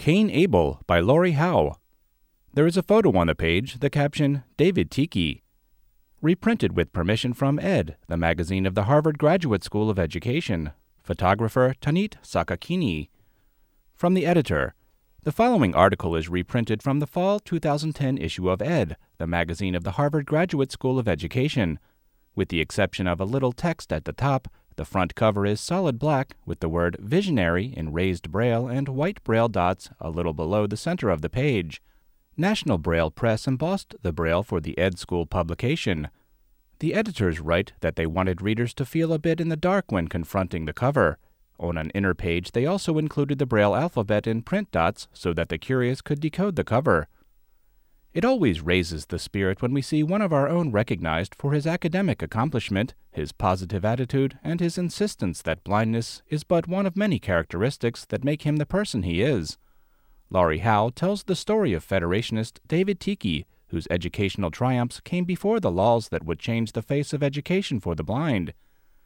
Cain Abel by Laurie Howe. There is a photo on the page, the caption, David Tiki. Reprinted with permission from Ed, the magazine of the Harvard Graduate School of Education. Photographer Tanit Sakakini. From the editor. The following article is reprinted from the fall 2010 issue of Ed, the magazine of the Harvard Graduate School of Education. With the exception of a little text at the top, the front cover is solid black with the word Visionary in raised braille and white braille dots a little below the center of the page. National Braille Press embossed the braille for the Ed School publication. The editors write that they wanted readers to feel a bit in the dark when confronting the cover. On an inner page, they also included the Braille alphabet in print dots so that the curious could decode the cover. It always raises the spirit when we see one of our own recognized for his academic accomplishment, his positive attitude, and his insistence that blindness is but one of many characteristics that make him the person he is. Laurie Howe tells the story of Federationist David Tiki, whose educational triumphs came before the laws that would change the face of education for the blind.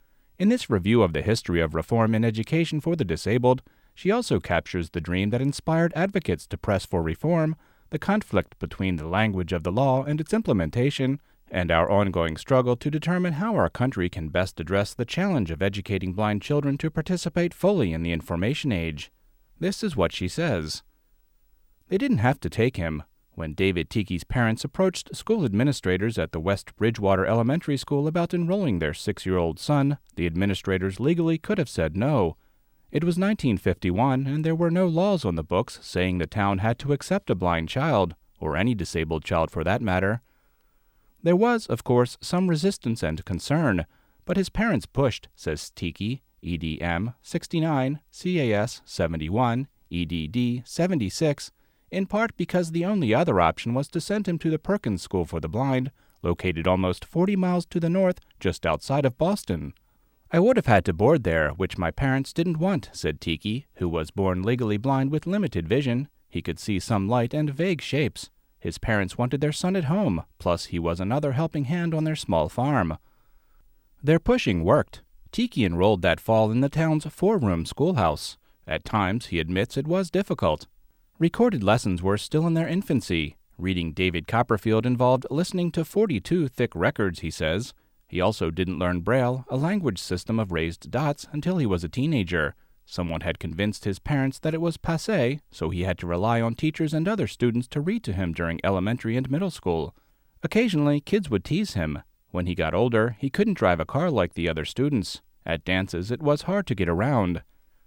In this review of the history of reform in education for the disabled, she also captures the dream that inspired advocates to press for reform, the conflict between the language of the law and its implementation, and our ongoing struggle to determine how our country can best address the challenge of educating blind children to participate fully in the information age. This is what she says. They didn't have to take him. When David Tiki's parents approached school administrators at the West Bridgewater Elementary School about enrolling their 6-year-old son, the administrators legally could have said no. It was 1951, and there were no laws on the books saying the town had to accept a blind child, or any disabled child for that matter. There was, of course, some resistance and concern, but his parents pushed, says Tiki, EDM 69, CAS 71, EDD 76, in part because the only other option was to send him to the Perkins School for the Blind, located almost 40 miles to the north, just outside of Boston. I would have had to board there, which my parents didn't want, said Tiki, who was born legally blind with limited vision. He could see some light and vague shapes. His parents wanted their son at home, plus he was another helping hand on their small farm. Their pushing worked. Tiki enrolled that fall in the town's 4-room schoolhouse. At times, he admits, it was difficult. Recorded lessons were still in their infancy. Reading David Copperfield involved listening to 42 thick records, he says. He also didn't learn Braille, a language system of raised dots, until he was a teenager. Someone had convinced his parents that it was passé, so he had to rely on teachers and other students to read to him during elementary and middle school. Occasionally, kids would tease him. When he got older, he couldn't drive a car like the other students. At dances, it was hard to get around.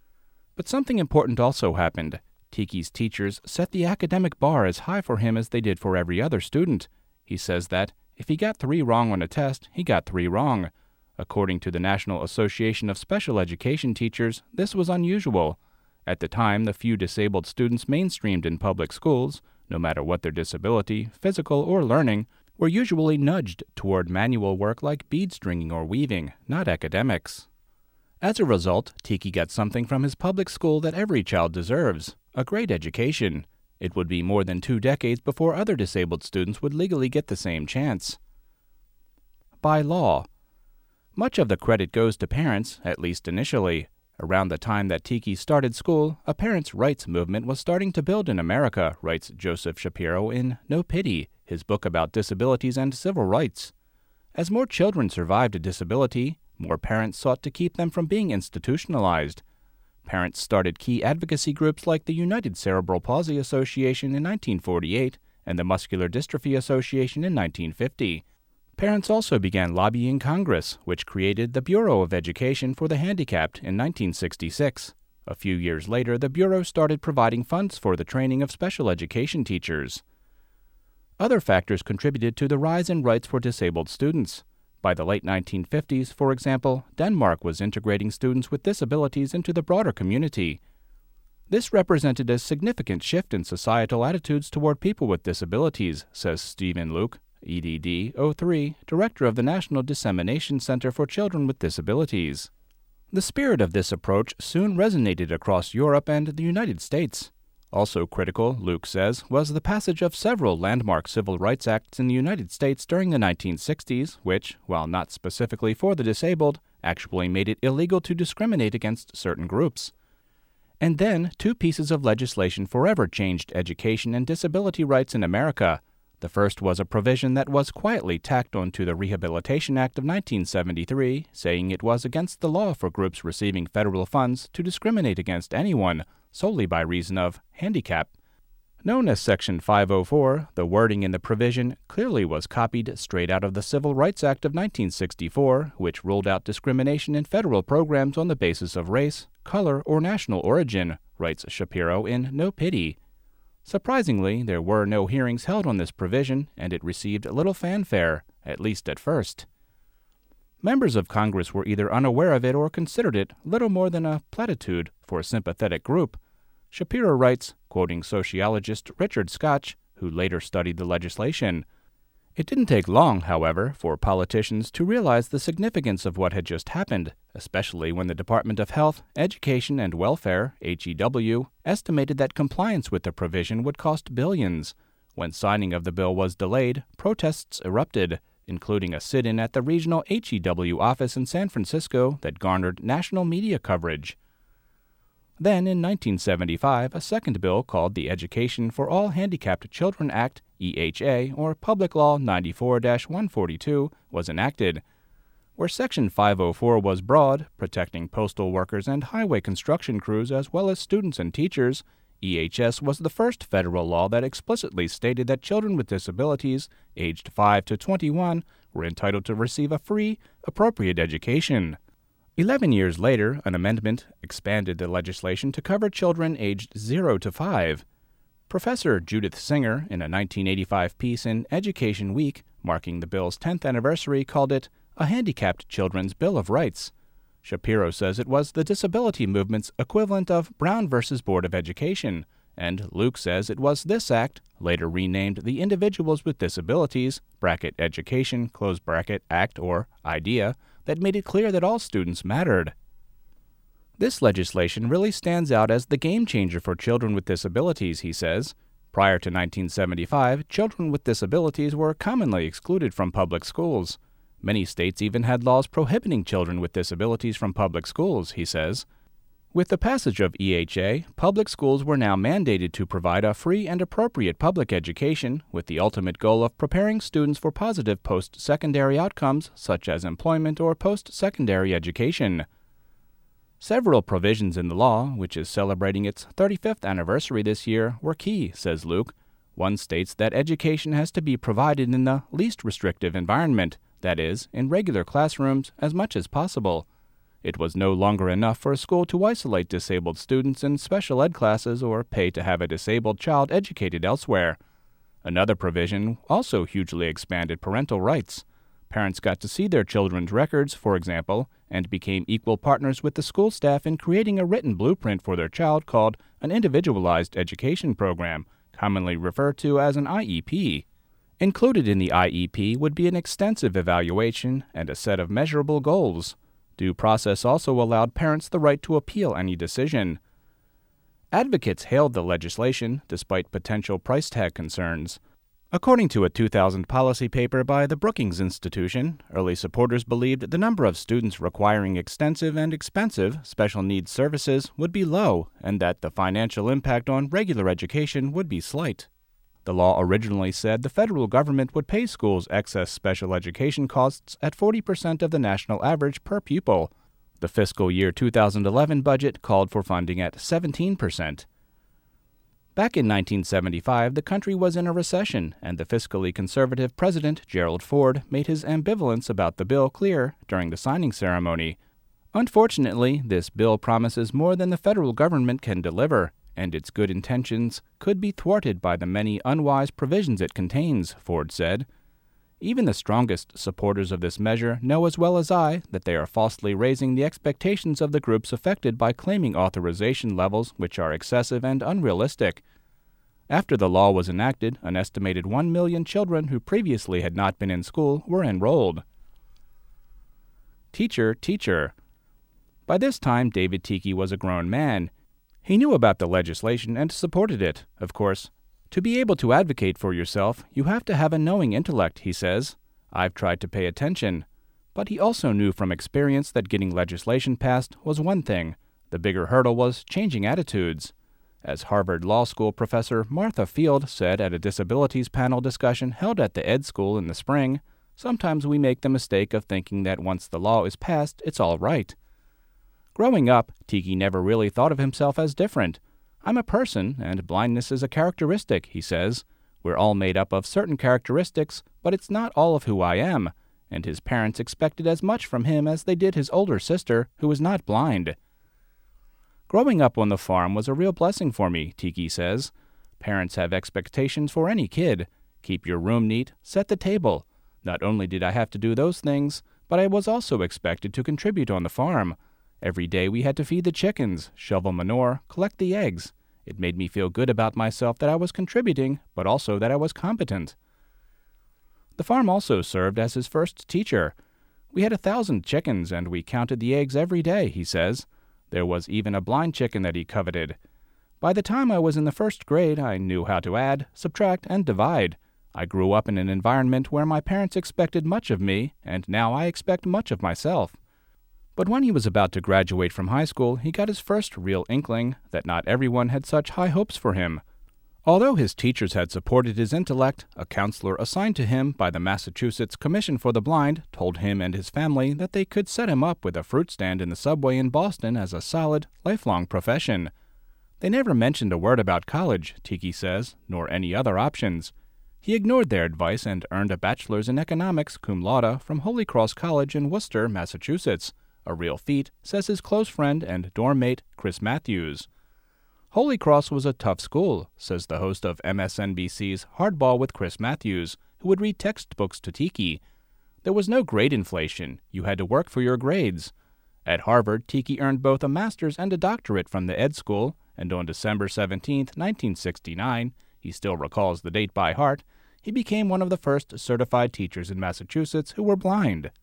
But something important also happened. Tiki's teachers set the academic bar as high for him as they did for every other student. He says that if he got 3 wrong on a test, he got 3 wrong. According to the National Association of Special Education Teachers, this was unusual. At the time, the few disabled students mainstreamed in public schools, no matter what their disability, physical or learning, were usually nudged toward manual work like bead stringing or weaving, not academics. As a result, Tiki got something from his public school that every child deserves, a great education. It would be more than 2 decades before other disabled students would legally get the same chance. By law. Much of the credit goes to parents, at least initially. Around the time that Tiki started school, a parents' rights movement was starting to build in America, writes Joseph Shapiro in No Pity, his book about disabilities and civil rights. As more children survived a disability, more parents sought to keep them from being institutionalized. Parents started key advocacy groups like the United Cerebral Palsy Association in 1948 and the Muscular Dystrophy Association in 1950. Parents also began lobbying Congress, which created the Bureau of Education for the Handicapped in 1966. A few years later, the Bureau started providing funds for the training of special education teachers. Other factors contributed to the rise in rights for disabled students. By the late 1950s, for example, Denmark was integrating students with disabilities into the broader community. This represented a significant shift in societal attitudes toward people with disabilities, says Stephen Luke, EDD 03, director of the National Dissemination Center for Children with Disabilities. The spirit of this approach soon resonated across Europe and the United States. Also critical, Luke says, was the passage of several landmark civil rights acts in the United States during the 1960s, which, while not specifically for the disabled, actually made it illegal to discriminate against certain groups. And then, two pieces of legislation forever changed education and disability rights in America. The first was a provision that was quietly tacked onto the Rehabilitation Act of 1973, saying it was against the law for groups receiving federal funds to discriminate against anyone solely by reason of handicap. Known as Section 504, the wording in the provision clearly was copied straight out of the Civil Rights Act of 1964, which ruled out discrimination in federal programs on the basis of race, color, or national origin, writes Shapiro in No Pity. Surprisingly, there were no hearings held on this provision, and it received little fanfare, at least at first. Members of Congress were either unaware of it or considered it little more than a platitude for a sympathetic group. Shapiro writes, quoting sociologist Richard Scotch, who later studied the legislation, "It didn't take long, however, for politicians to realize the significance of what had just happened, especially when the Department of Health, Education, and Welfare, HEW, estimated that compliance with the provision would cost billions. When signing of the bill was delayed, protests erupted, including a sit-in at the regional HEW office in San Francisco that garnered national media coverage. Then, in 1975, a second bill called the Education for All Handicapped Children Act, EHA, or Public Law 94-142, was enacted, where Section 504 was broad, protecting postal workers and highway construction crews as well as students and teachers. EHS was the first federal law that explicitly stated that children with disabilities, aged 5 to 21, were entitled to receive a free, appropriate education. 11 years later, an amendment expanded the legislation to cover children aged 0 to 5. Professor Judith Singer, in a 1985 piece in Education Week, marking the bill's 10th anniversary, called it a handicapped children's Bill of Rights. Shapiro says it was the disability movement's equivalent of Brown versus Board of Education, and Luke says it was this act, later renamed the Individuals with Disabilities (Education) Act or IDEA, that made it clear that all students mattered. This legislation really stands out as the game changer for children with disabilities, he says. Prior to 1975, children with disabilities were commonly excluded from public schools. Many states even had laws prohibiting children with disabilities from public schools, he says. With the passage of EHA, public schools were now mandated to provide a free and appropriate public education, with the ultimate goal of preparing students for positive post-secondary outcomes such as employment or post-secondary education. Several provisions in the law, which is celebrating its 35th anniversary this year, were key, says Luke. One states that education has to be provided in the least restrictive environment, that is, in regular classrooms as much as possible. It was no longer enough for a school to isolate disabled students in special ed classes or pay to have a disabled child educated elsewhere. Another provision also hugely expanded parental rights. Parents got to see their children's records, for example, and became equal partners with the school staff in creating a written blueprint for their child called an Individualized Education Program, commonly referred to as an IEP. Included in the IEP would be an extensive evaluation and a set of measurable goals. Due process also allowed parents the right to appeal any decision. Advocates hailed the legislation despite potential price tag concerns. According to a 2000 policy paper by the Brookings Institution, early supporters believed the number of students requiring extensive and expensive special needs services would be low and that the financial impact on regular education would be slight. The law originally said the federal government would pay schools excess special education costs at 40% of the national average per pupil. The fiscal year 2011 budget called for funding at 17%. Back in 1975, the country was in a recession, and the fiscally conservative President Gerald Ford made his ambivalence about the bill clear during the signing ceremony. Unfortunately, this bill promises more than the federal government can deliver, and its good intentions could be thwarted by the many unwise provisions it contains, Ford said. Even the strongest supporters of this measure know as well as I that they are falsely raising the expectations of the groups affected by claiming authorization levels which are excessive and unrealistic. After the law was enacted, an estimated 1 million children who previously had not been in school were enrolled. Teacher, teacher. By this time, David Tiki was a grown man. He knew about the legislation and supported it, of course. To be able to advocate for yourself, you have to have a knowing intellect, he says. I've tried to pay attention. But he also knew from experience that getting legislation passed was one thing. The bigger hurdle was changing attitudes. As Harvard Law School professor Martha Field said at a disabilities panel discussion held at the Ed School in the spring, sometimes we make the mistake of thinking that once the law is passed, it's all right. Growing up, Tiki never really thought of himself as different. I'm a person, and blindness is a characteristic, he says. We're all made up of certain characteristics, but it's not all of who I am, and his parents expected as much from him as they did his older sister, who was not blind. Growing up on the farm was a real blessing for me, Tiki says. Parents have expectations for any kid. Keep your room neat, set the table. Not only did I have to do those things, but I was also expected to contribute on the farm. Every day we had to feed the chickens, shovel manure, collect the eggs. It made me feel good about myself that I was contributing, but also that I was competent. The farm also served as his first teacher. We had 1,000 chickens, and we counted the eggs every day, he says. There was even a blind chicken that he coveted. By the time I was in the first grade, I knew how to add, subtract, and divide. I grew up in an environment where my parents expected much of me, and now I expect much of myself. But when he was about to graduate from high school, he got his first real inkling that not everyone had such high hopes for him. Although his teachers had supported his intellect, a counselor assigned to him by the Massachusetts Commission for the Blind told him and his family that they could set him up with a fruit stand in the subway in Boston as a solid, lifelong profession. They never mentioned a word about college, Tiki says, nor any other options. He ignored their advice and earned a bachelor's in economics cum laude from Holy Cross College in Worcester, Massachusetts. A real feat, says his close friend and dorm mate, Chris Matthews. Holy Cross was a tough school, says the host of MSNBC's Hardball with Chris Matthews, who would read textbooks to Tiki. There was no grade inflation. You had to work for your grades. At Harvard, Tiki earned both a master's and a doctorate from the Ed School, and on December 17, 1969, he still recalls the date by heart, he became one of the first certified teachers in Massachusetts who were blind.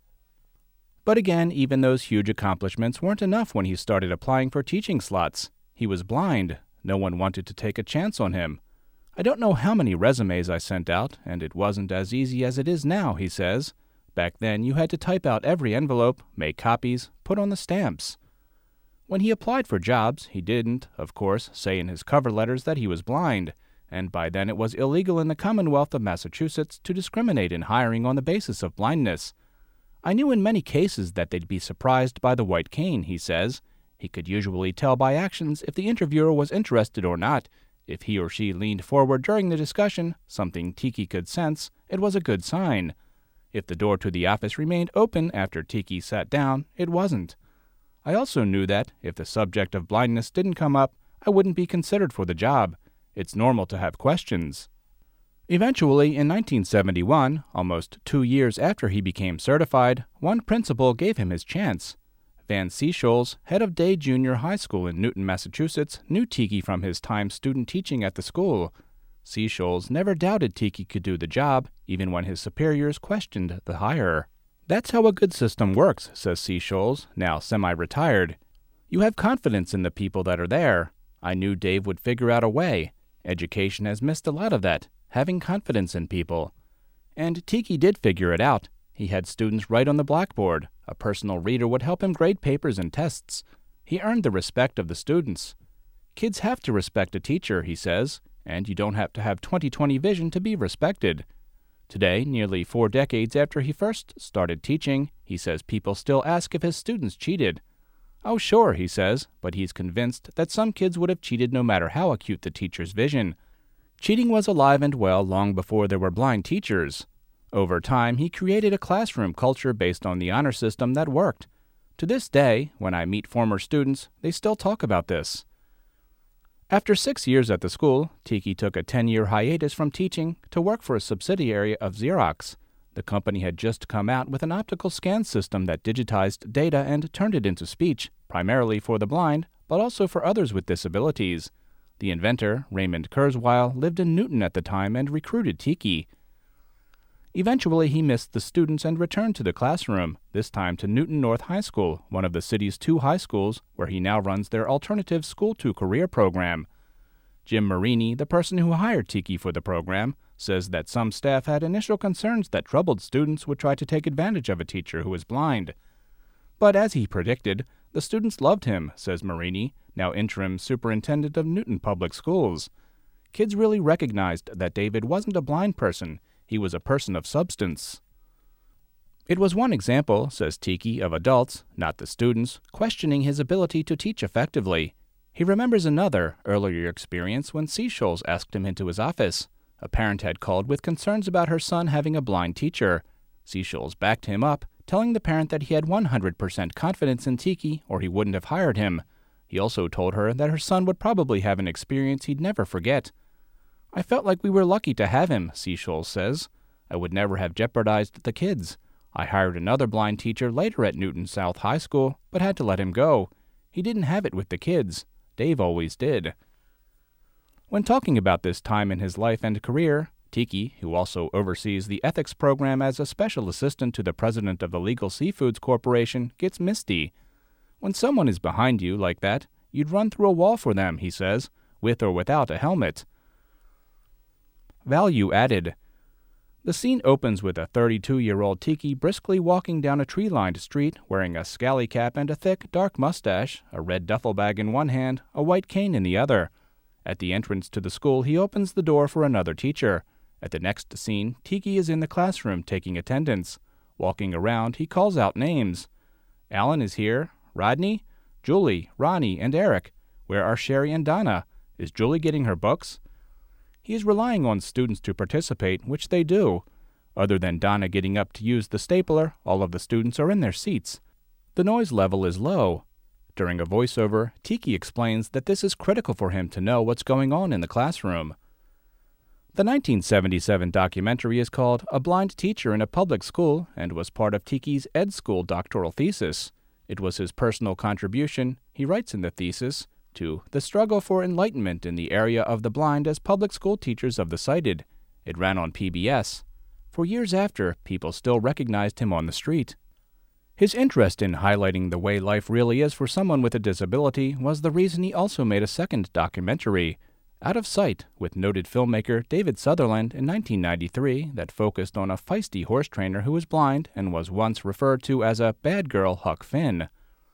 But again, even those huge accomplishments weren't enough when he started applying for teaching slots. He was blind. No one wanted to take a chance on him. I don't know how many resumes I sent out, and it wasn't as easy as it is now, he says. Back then, you had to type out every envelope, make copies, put on the stamps. When he applied for jobs, he didn't, of course, say in his cover letters that he was blind, and by then it was illegal in the Commonwealth of Massachusetts to discriminate in hiring on the basis of blindness. I knew in many cases that they'd be surprised by the white cane, he says. He could usually tell by actions if the interviewer was interested or not. If he or she leaned forward during the discussion, something Tiki could sense, it was a good sign. If the door to the office remained open after Tiki sat down, it wasn't. I also knew that, if the subject of blindness didn't come up, I wouldn't be considered for the job. It's normal to have questions. Eventually, in 1971, almost 2 years after he became certified, one principal gave him his chance. Van Seasholes, head of Day Junior High School in Newton, Massachusetts, knew Tiki from his time student teaching at the school. Seasholes never doubted Tiki could do the job, even when his superiors questioned the hire. That's how a good system works, says Seasholes, now semi-retired. You have confidence in the people that are there. I knew Dave would figure out a way. Education has missed a lot of that, having confidence in people. And Tiki did figure it out. He had students write on the blackboard. A personal reader would help him grade papers and tests. He earned the respect of the students. Kids have to respect a teacher, he says, and you don't have to have 20/20 vision to be respected. Today, nearly 4 decades after he first started teaching, he says people still ask if his students cheated. Oh, sure, he says, but he's convinced that some kids would have cheated no matter how acute the teacher's vision. Cheating was alive and well long before there were blind teachers. Over time, he created a classroom culture based on the honor system that worked. To this day, when I meet former students, they still talk about this. After 6 years at the school, Tiki took a 10-year hiatus from teaching to work for a subsidiary of Xerox. The company had just come out with an optical scan system that digitized data and turned it into speech, primarily for the blind, but also for others with disabilities. The inventor, Raymond Kurzweil, lived in Newton at the time and recruited Tiki. Eventually, he missed the students and returned to the classroom, this time to Newton North High School, one of the city's 2 high schools, where he now runs their alternative school-to-career program. Jim Marini, the person who hired Tiki for the program, says that some staff had initial concerns that troubled students would try to take advantage of a teacher who is blind. But as he predicted, The students loved him, says Marini, now interim superintendent of Newton Public Schools. Kids really recognized that David wasn't a blind person, he was a person of substance. It was one example, says Tiki, of adults, not the students, questioning his ability to teach effectively. He remembers another, earlier experience when Seashoals asked him into his office. A parent had called with concerns about her son having a blind teacher. Seashoals backed him up, telling the parent that he had 100% confidence in Tiki or he wouldn't have hired him. He also told her that her son would probably have an experience he'd never forget. "I felt like we were lucky to have him," Seashoals says. "I would never have jeopardized the kids. I hired another blind teacher later at Newton South High School, but had to let him go. He didn't have it with the kids. Dave always did." When talking about this time in his life and career, Tiki, who also oversees the ethics program as a special assistant to the president of the Legal Seafoods Corporation, gets misty. "When someone is behind you like that, you'd run through a wall for them," he says, with or without a helmet. Value added. The scene opens with a 32-year-old Tiki briskly walking down a tree-lined street wearing a scally cap and a thick, dark mustache, a red duffel bag in one hand, a white cane in the other. At the entrance to the school, he opens the door for another teacher. At the next scene, Tiki is in the classroom taking attendance. Walking around, he calls out names. "Alan is here. Rodney? Julie, Ronnie, and Eric. Where are Sherry and Donna? Is Julie getting her books?" He is relying on students to participate, which they do. Other than Donna getting up to use the stapler, all of the students are in their seats. The noise level is low. During a voiceover, Tiki explains that this is critical for him to know what's going on in the classroom. The 1977 documentary is called A Blind Teacher in a Public School and was part of Tiki's Ed School doctoral thesis. It was his personal contribution, he writes in the thesis, to the struggle for enlightenment in the area of the blind as public school teachers of the sighted. It ran on PBS. For years after, people still recognized him on the street. His interest in highlighting the way life really is for someone with a disability was the reason he also made a second documentary, Out of Sight, with noted filmmaker David Sutherland in 1993 that focused on a feisty horse trainer who was blind and was once referred to as a bad girl Huck Finn.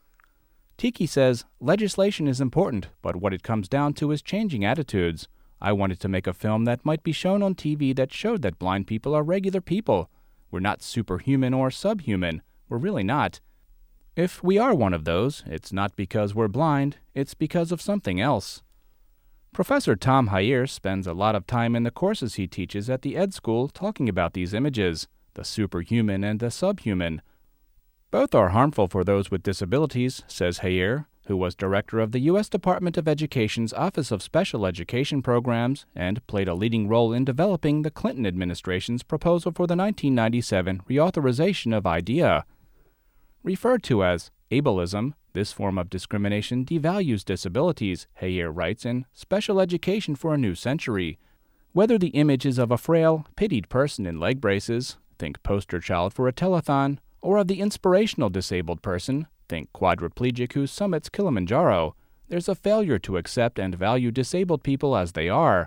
Tiki says, "Legislation is important, but what it comes down to is changing attitudes. I wanted to make a film that might be shown on TV that showed that blind people are regular people. We're not superhuman or subhuman. We're really not. If we are one of those, it's not because we're blind, it's because of something else." Professor Tom Hyer spends a lot of time in the courses he teaches at the Ed School talking about these images, the superhuman and the subhuman. Both are harmful for those with disabilities, says Hyer, who was director of the U.S. Department of Education's Office of Special Education Programs and played a leading role in developing the Clinton administration's proposal for the 1997 reauthorization of IDEA. Referred to as ableism, this form of discrimination devalues disabilities, Hyer writes in Special Education for a New Century. Whether the image is of a frail, pitied person in leg braces, think poster child for a telethon, or of the inspirational disabled person, think quadriplegic who summits Kilimanjaro, there's a failure to accept and value disabled people as they are.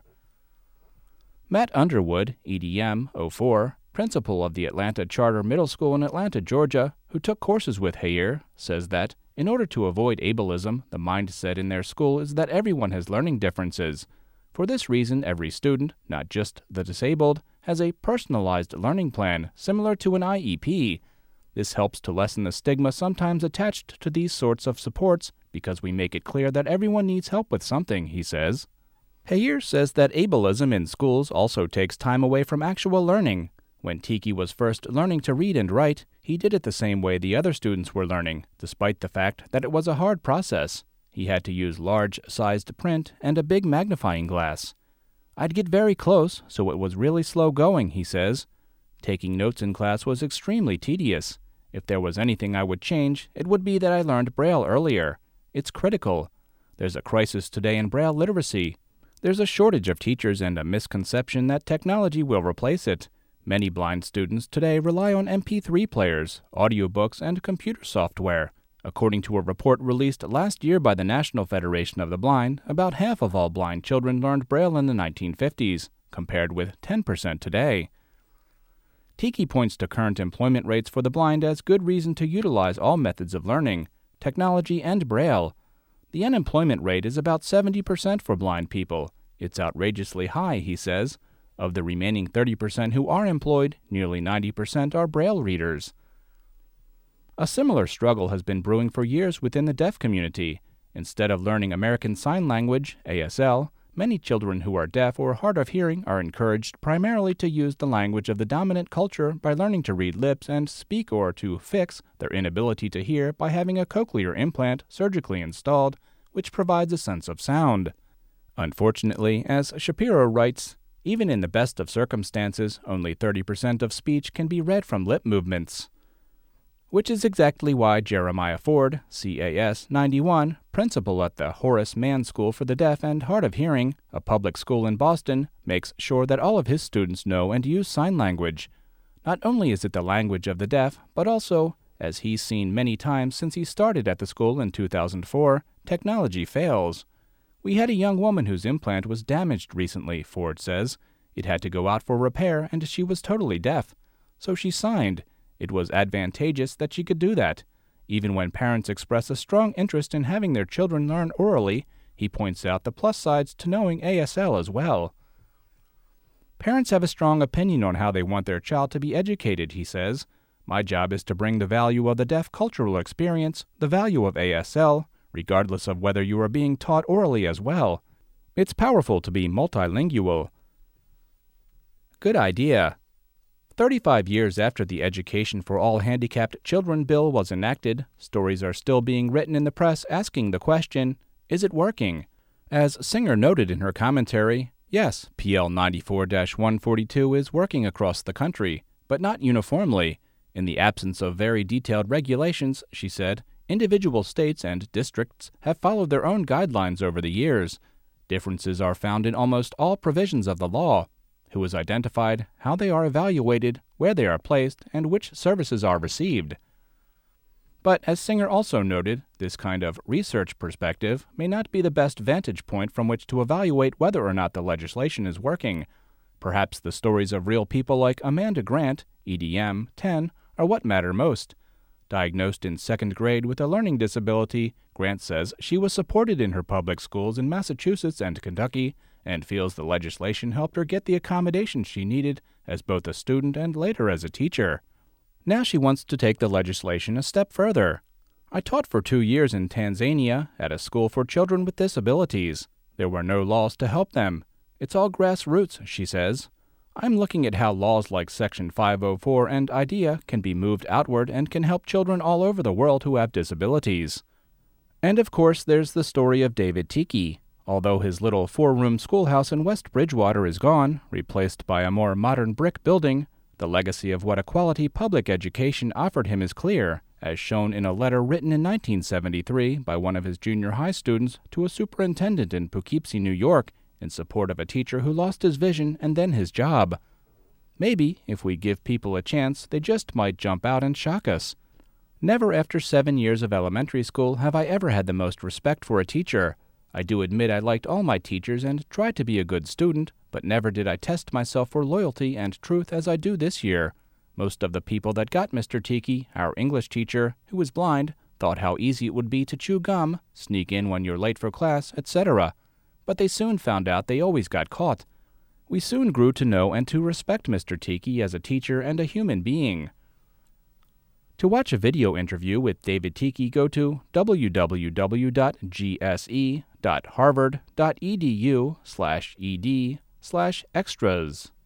Matt Underwood, EDM, 04, principal of the Atlanta Charter Middle School in Atlanta, Georgia, who took courses with Hyer, says that, in order to avoid ableism, the mindset in their school is that everyone has learning differences. For this reason, every student, not just the disabled, has a personalized learning plan, similar to an IEP. This helps to lessen the stigma sometimes attached to these sorts of supports because we make it clear that everyone needs help with something, he says. Hyer says that ableism in schools also takes time away from actual learning. When Tiki was first learning to read and write, he did it the same way the other students were learning, despite the fact that it was a hard process. He had to use large-sized print and a big magnifying glass. "I'd get very close, so it was really slow going," he says. Taking notes in class was extremely tedious. If there was anything I would change, it would be that I learned Braille earlier. It's critical. There's a crisis today in Braille literacy. There's a shortage of teachers and a misconception that technology will replace it. Many blind students today rely on MP3 players, audiobooks, and computer software. According to a report released last year by the National Federation of the Blind, about half of all blind children learned Braille in the 1950s, compared with 10% today. Tiki points to current employment rates for the blind as good reason to utilize all methods of learning. technology, and Braille. The unemployment rate is about 70% for blind people. It's outrageously high, he says. Of the remaining 30% who are employed, nearly 90% are Braille readers. A similar struggle has been brewing for years within the deaf community. Instead of learning American Sign Language, ASL, many children who are deaf or hard of hearing are encouraged primarily to use the language of the dominant culture by learning to read lips and speak, or to fix their inability to hear by having a cochlear implant surgically installed, which provides a sense of sound. Unfortunately, as Shapiro writes, even in the best of circumstances, only 30% of speech can be read from lip movements. Which is exactly why Jeremiah Ford, CAS 91, principal at the Horace Mann School for the Deaf and Hard of Hearing, a public school in Boston, makes sure that all of his students know and use sign language. Not only is it the language of the deaf, but also, as he's seen many times since he started at the school in 2004, technology fails. We had a young woman whose implant was damaged recently, Ford says. It had to go out for repair, and she was totally deaf. So she signed. It was advantageous that she could do that. Even when parents express a strong interest in having their children learn orally, he points out the plus sides to knowing ASL as well. Parents have a strong opinion on how they want their child to be educated, he says. My job is to bring the value of the deaf cultural experience, the value of ASL, regardless of whether you are being taught orally as well. It's powerful to be multilingual. Good idea. 35 years after the Education for All Handicapped Children bill was enacted, stories are still being written in the press asking the question, is it working? As Singer noted in her commentary, yes, PL 94-142 is working across the country, but not uniformly. In the absence of very detailed regulations, she said, individual states and districts have followed their own guidelines over the years. Differences are found in almost all provisions of the law: who is identified, how they are evaluated, where they are placed, and which services are received. But as Singer also noted, this kind of research perspective may not be the best vantage point from which to evaluate whether or not the legislation is working. Perhaps the stories of real people like Amanda Grant, EDM 10, are what matter most. Diagnosed in second grade with a learning disability, Grant says she was supported in her public schools in Massachusetts and Kentucky, and feels the legislation helped her get the accommodations she needed as both a student and later as a teacher. Now she wants to take the legislation a step further. I taught for 2 years in Tanzania at a school for children with disabilities. There were no laws to help them. It's all grassroots, she says. I'm looking at how laws like Section 504 and IDEA can be moved outward and can help children all over the world who have disabilities. And of course, there's the story of David Tiki. Although his little 4-room schoolhouse in West Bridgewater is gone, replaced by a more modern brick building, the legacy of what a quality public education offered him is clear, as shown in a letter written in 1973 by one of his junior high students to a superintendent in Poughkeepsie, New York, in support of a teacher who lost his vision and then his job. Maybe, if we give people a chance, they just might jump out and shock us. Never after 7 years of elementary school have I ever had the most respect for a teacher. I do admit I liked all my teachers and tried to be a good student, but never did I test myself for loyalty and truth as I do this year. Most of the people that got Mr. Tiki, our English teacher, who was blind, thought how easy it would be to chew gum, sneak in when you're late for class, etc. But they soon found out they always got caught. We soon grew to know and to respect Mr. Tiki as a teacher and a human being. To watch a video interview with David Tiki, go to www.gse.harvard.edu/ed/extras.